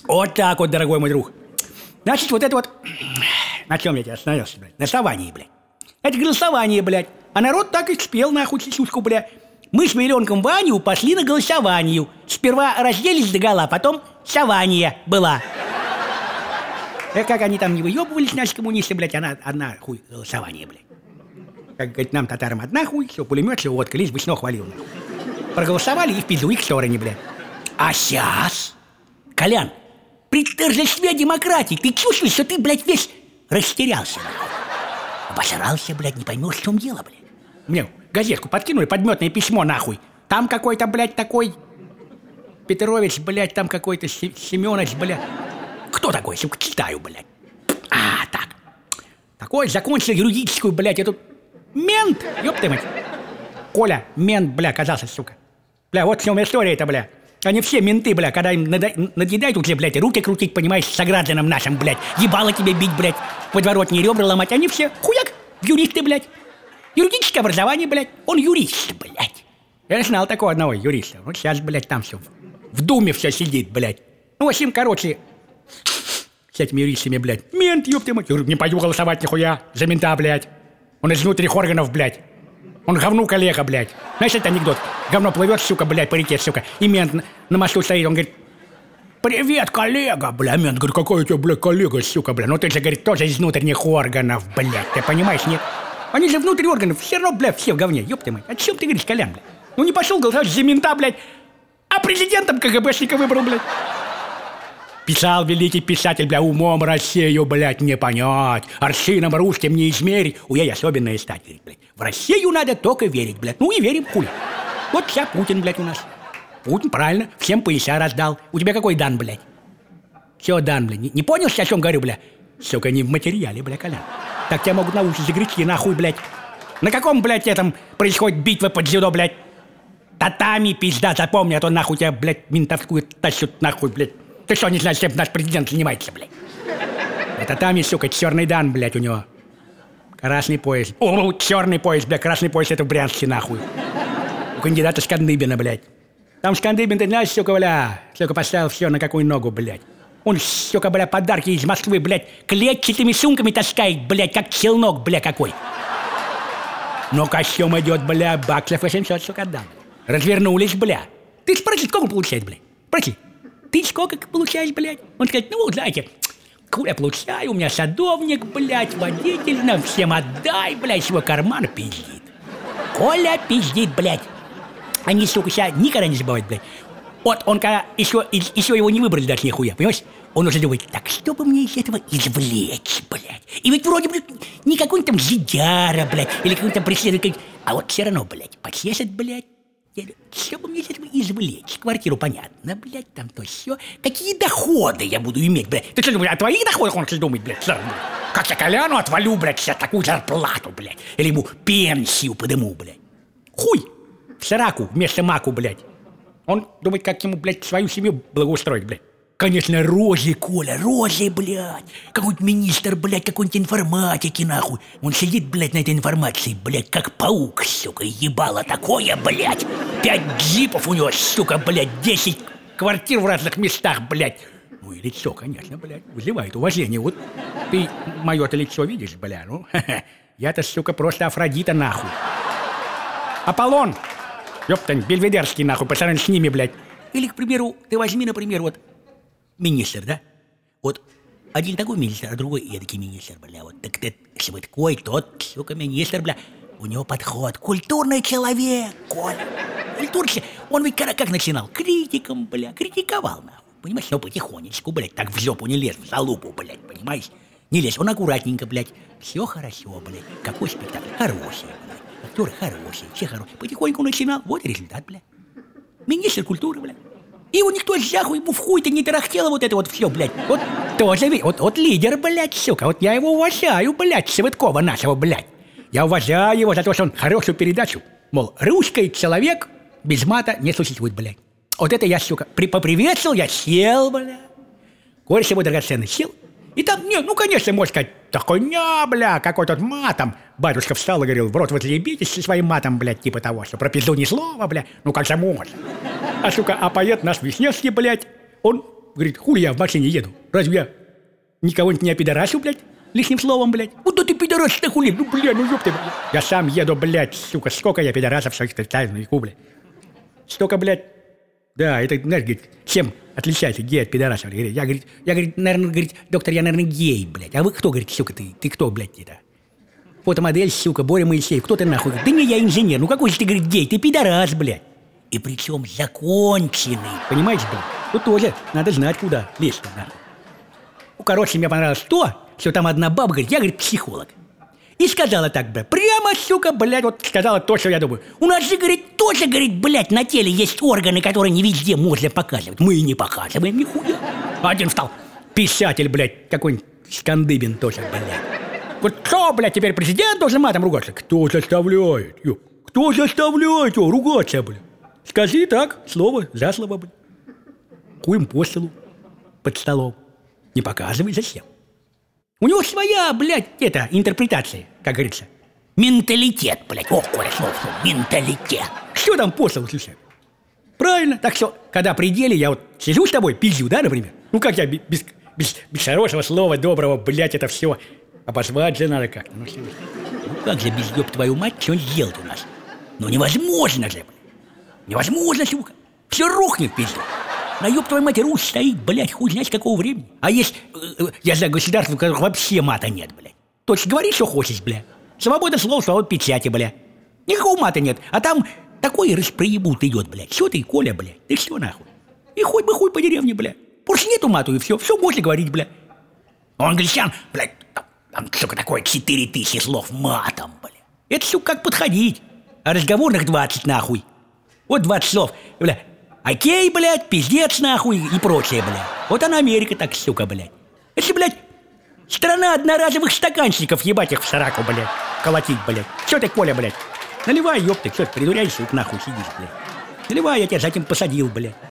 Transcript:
Вот так вот, дорогой мой друг. Значит, вот это вот... На чем я тебя остановился, блядь? На голосовании, блядь. Это голосование, блядь. А народ так и спел, нахуй, сисюшку, блядь. Мы с Миленком Ваню пошли на голосованию. Сперва разделись догола, потом сования была. Как они там не выебывались, наши коммунисты, блядь, она одна хуй голосование, блядь. Как говорит, нам, татарам, одна хуй, все, пулемет, все, водка, лишь бы сно хвалил. Проголосовали и в пизду, и к стороне, блядь. А сейчас, Колян, при торжестве демократии ты чувствуешь, что ты, блядь, весь растерялся, нахуй. Обосрался, блядь, не поймешь, в чем дело, блядь. Мне газетку подкинули, подметное письмо, нахуй. Там какой-то, блядь, такой Петрович, блядь, там какой-то Семенович, блядь. Кто такой, сука, читаю, блядь. А, так. Такой закончил юридическую, блядь, эту... Мент, ёпта мать. Коля, мент, бля, оказался, сука. Бля, вот в чем история-то, бля. Они все менты, бля, когда им надъедают уже, блядь, руки крутить, понимаешь, с согражданам нашим, блядь. Ебало тебе бить, блядь, подворотные ребра ломать. Они все, хуяк, юристы, блядь. Юридическое образование, блядь. Он юрист, блядь. Я знал такого одного юриста. Вот сейчас, блядь, там все в Думе все сидит, блядь. Ну, в общем, короче, с этими юристами, блядь. Мент, ёпта мать. Я говорю, не пойду голосовать нихуя за мента, блядь. Он из внутренних органов, блядь. Он говну коллега, блядь. Знаешь, это анекдот? Говно плывет, сука, блядь, по реке, сука. И мент на мосту стоит, он говорит: привет, коллега, бля. Мент говорит: какой у тебя, блядь, коллега, сука, бля. Ну ты же, говорит, тоже из внутренних органов, блядь. Ты понимаешь, нет? Они же внутри органов, все равно, блядь, все в говне, ёпта мать. О чем ты говоришь, Колян, блядь? Ну не пошел голосовать за мента, блядь, а президентом КГБшника выбрал, блядь. Писал великий писатель, бля, умом Россию, блядь, не понять, аршином русским не измерить. Ей особенная стать, блядь. В Россию надо только верить, блядь. Ну и верим, хули. Вот вся Путин, блядь, у нас. Путин, правильно, всем пояса раздал. У тебя какой дан, блядь? Все дан, блядь. Не понял, о чем говорю, бля? Сука, не в материале, бля, Колян. Так тебя могут научить загрести, нахуй, блядь. На каком, блядь, этом происходит битва под дзюдо, блядь? Татами, пизда, запомни, а то нахуй тебя, блядь, ментовскую тащут, нахуй, блядь. Ты что, не знаешь, чем наш президент занимается, блядь? А татами, сука, черный дан, блядь, у него. Красный пояс. О, черный пояс, блядь, красный пояс, это в Брянске, нахуй. У кандидата Скандыбина, блядь. Там Скандыбин, ты знаешь, сука, бля, сука, поставил все на какую ногу, блядь. Он, сука, бля, подарки из Москвы, блядь, клетчатыми сумками таскает, блядь, как челнок, бля, какой. Но костюм идет, бля, баксов 800, сука, дам. Развернулись, бля. Ты спроси, сколько получает, блядь? Спроси. Ты сколько получаешь, блядь? Он скажет: ну, знаете, я получаю, у меня садовник, блядь, водитель, нам всем отдай, блядь, свой карман пиздит. Коля пиздит, блядь. Они, сука, себя никогда не забывают, блядь. Вот он когда еще его не выбрали даже нихуя, понимаешь? Он уже думает: так что бы мне из этого извлечь, блядь? И ведь вроде бы не какой-нибудь там жидяра, блядь, или какой-то преследователь, а вот все равно, блядь, почешет, блядь. Что бы мне из этого извлечь? Квартиру, понятно, блядь, там то все. Какие доходы я буду иметь, блядь? Ты что думаешь, о твоих доходах он думает, блядь? Как я Коляну отвалю, блядь, сейчас такую зарплату, блядь? Или ему пенсию подыму, блядь? Хуй! В сраку вместо маку, блядь. Он думает, как ему, блядь, свою семью благоустроить, блядь. Конечно, рожи, Коля, рожи, блядь. Какой-нибудь министр, блядь, какой-нибудь информатики, нахуй. Он сидит, блядь, на этой информации, блядь, как паук, сука, ебало такое, блядь. 5 джипов у него, сука, блядь, 10 квартир в разных местах, блядь. Ну и лицо, конечно, блядь, вызывает уважение. Вот ты мое-то лицо видишь, бля, ну, я-то, сука, просто Афродита, нахуй. Аполлон, ёптань, Бельведерский, нахуй, по сравнению с ними, блядь. Или, к примеру, ты возьми, например, вот министр, да? Вот один такой министр, а другой эдакий министр, бля. Вот так ты свой тот, сука, министр, бля. У него подход. Культурный человек, Коля. Культурный. Он ведь как начинал? Критиком, бля. Критиковал, нахуй. Понимаешь? Но потихонечку, блядь. Так в жопу не лез, в залупу, блядь. Понимаешь? Не лез. Он аккуратненько, блядь. Все хорошо, блядь. Какой спектакль? Хороший, блядь. Актеры хорошие, все хорошие. Потихоньку начинал. Вот и результат, блядь. Министр культуры, блядь. И его никто зяху ему в хуй-то не тарахтело вот это вот все, блядь. Вот тоже, вот лидер, блядь, сука. Вот я его уважаю, блядь, Савыткова нашего, блядь. Я уважаю его за то, что он хорошую передачу. Мол, русский человек без мата не существует, блядь. Вот это я, сука, поприветствовал, я сел, блядь. Коля собой драгоценный сел. И там, нет, ну, конечно, можно сказать, такой, ня, бля, какой тут матом. Батюшка встал и говорил: в рот вы заебитесь со своим матом, блядь, типа того, что про пизду ни слова, бля. Ну, как же можно? А, сука, а поэт наш Вишневский, блядь, он говорит, хули я в машине еду? Разве я никого-нибудь не опидорасил, блядь, лишним словом, блядь? Вот да ты пидорас-то хули, ну, блядь, ну, ёпты, блядь. Я сам еду, блядь, сука, сколько я пидорасов своих встречаю на веку, блядь. Столько, блядь. Да, это, знаешь, говорит, чем отличается гей от пидораса? Я, говорит, наверное, говорит, доктор, я, наверное, гей, блядь. А вы кто, говорит, сука, ты? Ты кто, блядь, это? Фотомодель, сука, Боря Моисеев. Кто ты нахуй? Да не, я инженер. Ну какой же ты, говорит, гей? Ты пидорас, блядь. И причем законченный. Понимаете, блядь? Тут тоже надо знать, куда лезть, нахуй. Ну, короче, мне понравилось то, что там одна баба, говорит, я, говорит, психолог. И сказала так, блядь, прямо, сука, блядь, вот сказала то, что я думаю. У нас же, говорит, тоже, говорит, блядь, на теле есть органы, которые не везде можно показывать. Мы и не показываем, нихуя. Один стал писатель, блядь, какой-нибудь Скандыбин тоже, блядь. Вот кто, блядь, теперь президент должен матом ругаться? Кто заставляет? Кто заставляет его ругаться, блядь? Скажи так, слово за слово, блядь. Хуем по столу, под столом. Не показывай зачем. У него своя, блядь, интерпретация, как говорится. Менталитет, блядь. Ох, Коля, слово, менталитет. Что там по столу, слушай? Правильно. Так что, когда при деле, я вот сижу с тобой, пизжу, да, например? Ну как я без хорошего слова, доброго, блядь, это все... Обозвать же надо как-то. Ну как же без ёб твою мать, что он сделает у нас? Ну невозможно же, блядь. Невозможно, сука. Все рухнет, пизду. На ёб твою мать Русь стоит, блядь, хуй знает с какого времени. А есть, я знаю, государство, в которых вообще мата нет, блядь. То есть говори, что хочешь, блядь. Свобода слова, свобода печати, блядь. Никакого мата нет. А там такой распроебут идет, блядь. Что ты, Коля, блядь? Ты что нахуй? И хоть бы хуй по деревне, блядь. Больше нету мату, и все можно говорить, блядь. У англичан, блядь, там, сука, такое 4000 слов матом, бля. Это, сука, как подходить. А разговорных 20, нахуй. Вот 20 слов, бля. Окей, блядь, пиздец, нахуй и прочее, бля. Вот она Америка так, сука, блядь. Это, блядь, страна одноразовых стаканчиков, ебать их в сраку, блядь. Колотить, блядь. Чё ты, Коля, блядь? Наливай, ёпты, чё ты придуряешься, нахуй сидишь, блядь. Наливай, я тебя за этим посадил, блядь.